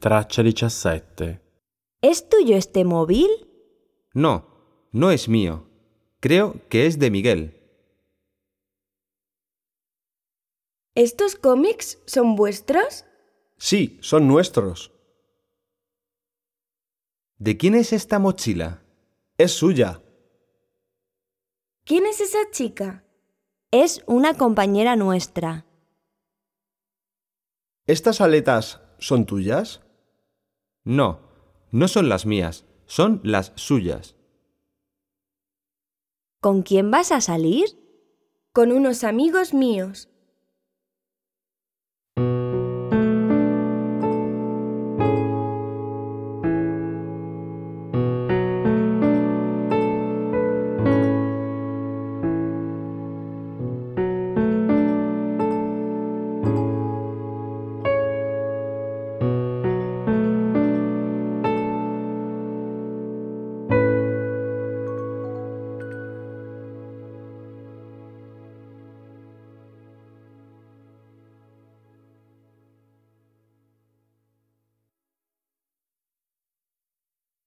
Traccia 17. ¿Es tuyo este móvil? No, no es mío. Creo que es de Miguel. ¿Estos cómics son vuestros? Sí, son nuestros. ¿De quién es esta mochila? Es suya. ¿Quién es esa chica? Es una compañera nuestra. ¿Estas aletas son tuyas? No, no son las mías, son las suyas. ¿Con quién vas a salir? Con unos amigos míos.